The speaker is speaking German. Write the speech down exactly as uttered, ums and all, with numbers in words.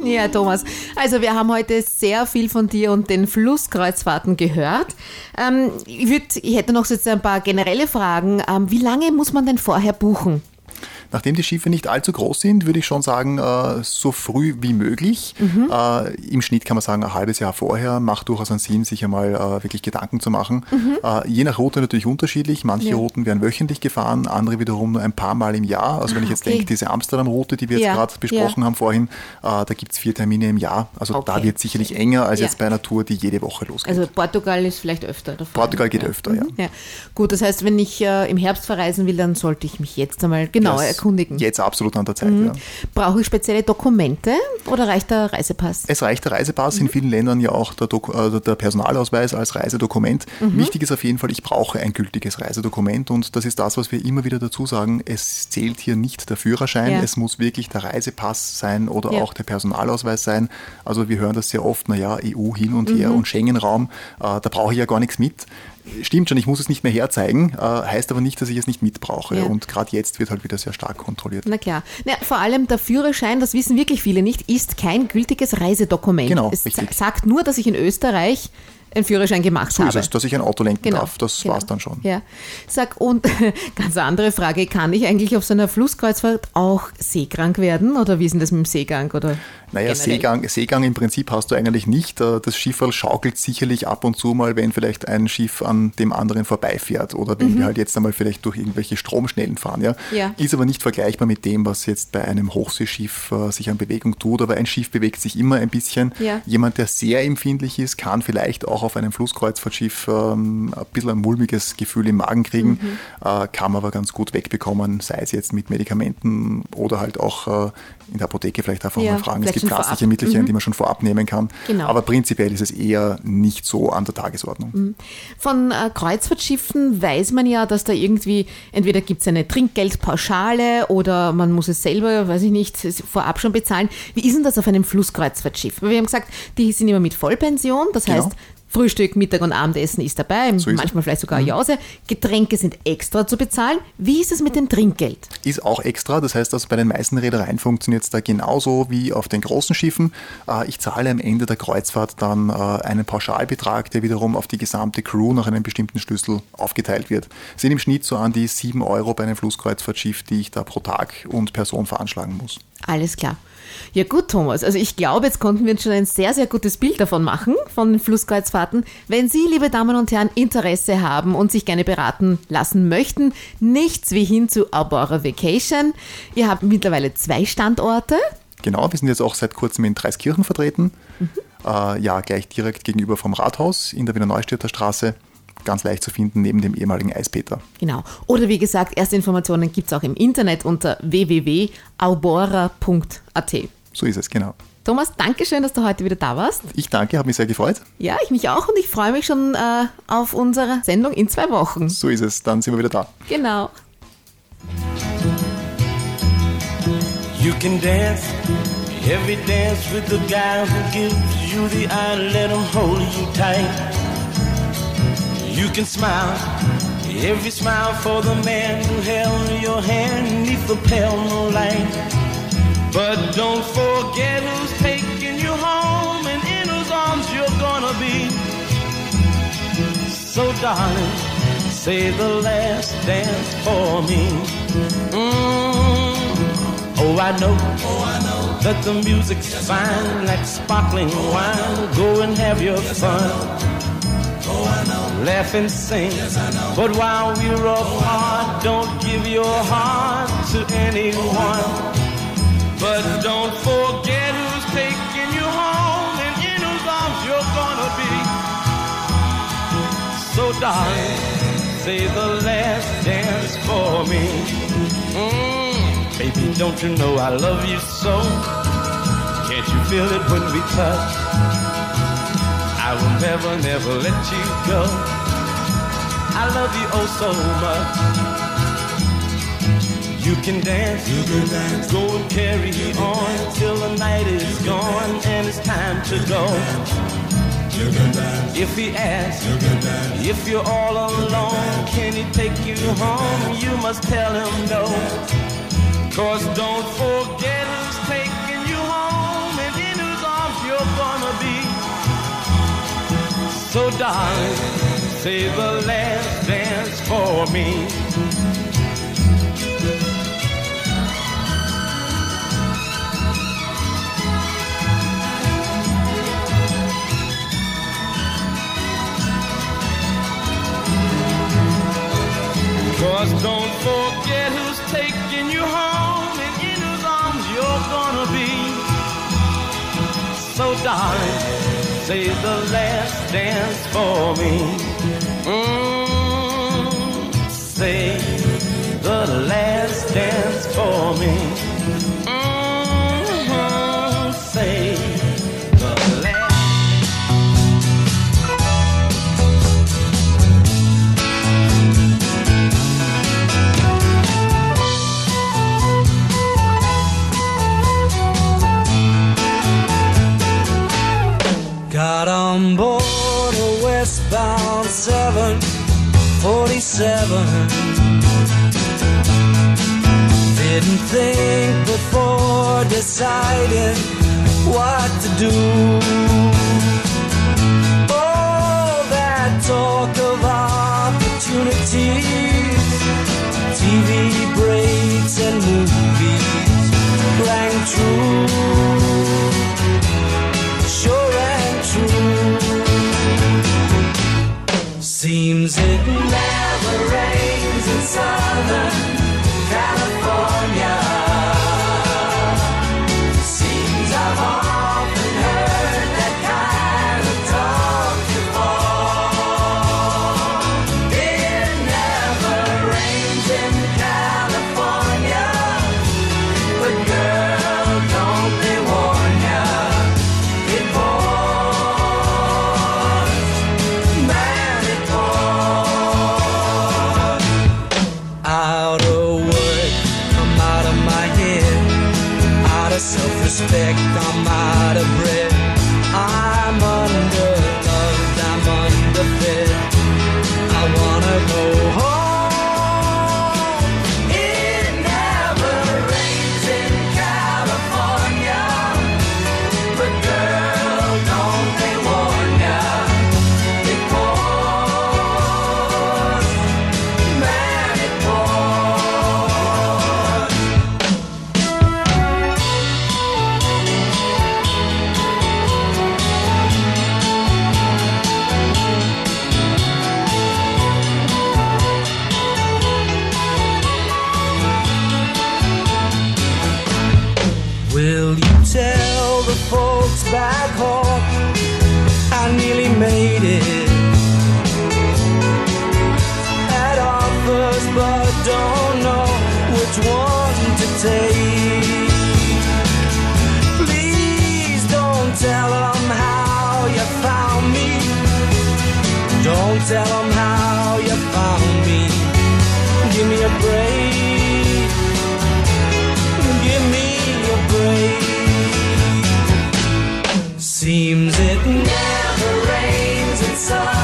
Ja, Thomas, also wir haben heute sehr viel von dir und den Flusskreuzfahrten gehört. Ähm, ich, würd, ich hätte noch jetzt ein paar generelle Fragen. Ähm, wie lange muss man denn vorher buchen? Nachdem die Schiffe nicht allzu groß sind, würde ich schon sagen, äh, so früh wie möglich. Mhm. Äh, Im Schnitt kann man sagen, ein halbes Jahr vorher macht durchaus einen Sinn, sich einmal äh, wirklich Gedanken zu machen. Mhm. Äh, je nach Route natürlich unterschiedlich. Manche ja. Routen werden wöchentlich gefahren, andere wiederum nur ein paar Mal im Jahr. Also ah, wenn ich jetzt okay. denke, diese Amsterdam-Route, die wir jetzt ja. gerade besprochen ja. haben vorhin, äh, da gibt es vier Termine im Jahr. Also okay. da wird es sicherlich enger als ja. jetzt bei einer Tour, die jede Woche losgeht. Also Portugal ist vielleicht öfter davon. Portugal geht ja. öfter, ja. ja. Gut, das heißt, wenn ich äh, im Herbst verreisen will, dann sollte ich mich jetzt einmal genauer das erkundigen. Jetzt absolut an der Zeit, mhm. ja. Brauche ich spezielle Dokumente oder reicht der Reisepass? Es reicht der Reisepass, mhm. in vielen Ländern ja auch der, Dok- äh, der Personalausweis als Reisedokument. Mhm. Wichtig ist auf jeden Fall, ich brauche ein gültiges Reisedokument und das ist das, was wir immer wieder dazu sagen, es zählt hier nicht der Führerschein, ja. es muss wirklich der Reisepass sein oder ja. auch der Personalausweis sein. Also wir hören das sehr oft, naja, E U hin und mhm. her und Schengen-Raum, äh, da brauche ich ja gar nichts mit. Stimmt schon, ich muss es nicht mehr herzeigen, äh, heißt aber nicht, dass ich es nicht mitbrauche. Ja. Und gerade jetzt wird halt wieder sehr stark kontrolliert. Na klar. Na, vor allem der Führerschein, das wissen wirklich viele nicht, ist kein gültiges Reisedokument. Genau, es richtig. sagt nur, dass ich in Österreich einen Führerschein gemacht so habe. So ist es, dass ich ein Auto lenken genau. darf, das genau. war's dann schon. Ja. Sag, und ganz andere Frage, kann ich eigentlich auf so einer Flusskreuzfahrt auch seekrank werden oder wie ist denn das mit dem Seegang? Oder naja, Seegang, Seegang im Prinzip hast du eigentlich nicht. Das Schifferl schaukelt sicherlich ab und zu mal, wenn vielleicht ein Schiff an dem anderen vorbeifährt oder wenn mhm. wir halt jetzt einmal vielleicht durch irgendwelche Stromschnellen fahren. Ja? Ja. Ist aber nicht vergleichbar mit dem, was jetzt bei einem Hochseeschiff äh, sich an Bewegung tut, aber ein Schiff bewegt sich immer ein bisschen. Ja. Jemand, der sehr empfindlich ist, kann vielleicht auch auf einem Flusskreuzfahrtschiff ähm, ein bisschen ein mulmiges Gefühl im Magen kriegen, mhm. äh, kann man aber ganz gut wegbekommen, sei es jetzt mit Medikamenten oder halt auch äh, in der Apotheke vielleicht einfach ja, mal fragen. Es gibt pflanzliche Mittelchen, mhm. die man schon vorab nehmen kann. Genau. Aber prinzipiell ist es eher nicht so an der Tagesordnung. Mhm. Von äh, Kreuzfahrtschiffen weiß man ja, dass da irgendwie, entweder gibt es eine Trinkgeldpauschale oder man muss es selber, weiß ich nicht, vorab schon bezahlen. Wie ist denn das auf einem Flusskreuzfahrtschiff? Weil wir haben gesagt, die sind immer mit Vollpension, das heißt, genau. Frühstück, Mittag und Abendessen ist dabei, so manchmal ist vielleicht sogar eine Jause. Getränke sind extra zu bezahlen. Wie ist es mit dem Trinkgeld? Ist auch extra, das heißt, also bei den meisten Reedereien funktioniert es da genauso wie auf den großen Schiffen. Ich zahle am Ende der Kreuzfahrt dann einen Pauschalbetrag, der wiederum auf die gesamte Crew nach einem bestimmten Schlüssel aufgeteilt wird. Das sind im Schnitt so an die sieben Euro bei einem Flusskreuzfahrtschiff, die ich da pro Tag und Person veranschlagen muss. Alles klar. Ja gut, Thomas, also ich glaube, jetzt konnten wir uns schon ein sehr, sehr gutes Bild davon machen, von den Flusskreuzfahrten. Wenn Sie, liebe Damen und Herren, Interesse haben und sich gerne beraten lassen möchten, nichts wie hin zu Aurora Vacation. Ihr habt mittlerweile zwei Standorte. Genau, wir sind jetzt auch seit kurzem in Dreiskirchen vertreten. Mhm. Äh, ja, gleich direkt gegenüber vom Rathaus in der Wiener Neustädter Straße. Ganz leicht zu finden neben dem ehemaligen Eispeter. Genau. Oder wie gesagt, erste Informationen gibt es auch im Internet unter w w w punkt aurora punkt a t. So ist es, genau. Thomas, danke schön, dass du heute wieder da warst. Ich danke, habe mich sehr gefreut. Ja, ich mich auch und ich freue mich schon äh, auf unsere Sendung in zwei Wochen. So ist es, dann sind wir wieder da. Genau. You can dance, every dance with the guy who gives you the eye, let him hold you tight. You can smile, every smile for the man who held your hand neath the pale moonlight. But don't forget who's taking you home and in whose arms you're gonna be. So darling, say the last dance for me. Mm. Oh, I know, oh, I know that the music's yes, fine like sparkling wine. Go and have your fun. Oh, I know. Laugh and sing, yes, I know. But while we're apart, don't give your heart to anyone. But don't forget who's taking you home and in whose arms you're gonna be. So darling, say the last dance for me. Mm, baby, don't you know I love you so? Can't you feel it when we touch? I will never, never let you go. I love you oh so much. You can dance, you can dance, go and carry on till the night is gone and it's time to go. You can dance. If he asks, you can dance. If you're all alone, can he take you home? You must tell him no. Cause don't forget who's taking you home and in So darling, save the last dance for me. Cause don't forget who's taking you home and in whose arms you're gonna be. So darling, save the last dance for me. Mm, save the last dance for me. Mm-hmm, save the last. Got on board a westbound seven forty-seven. Didn't think before deciding what to do. Oh, that talk of opportunities, T V breaks and movies rang true. Sure and true. Seems it never rains in Southern California. Seems I've often heard that kind of talk before. It never rains in California, but girl, don't they warn ya? It pours, man, it pours. Out of work, I'm out of my head. Out of self-respect, I'm out of breath. I'm underloved, I'm underfed. I wanna go home. It never rains in California, but girl, don't they warn ya? It pours, man, it pours. Will you tell the folks back home I nearly made it? Had offers but don't know which one to take. Please don't tell them how you found me. Don't tell them how you found me. Give me a break. Give me a break. Seems it never rains in summer.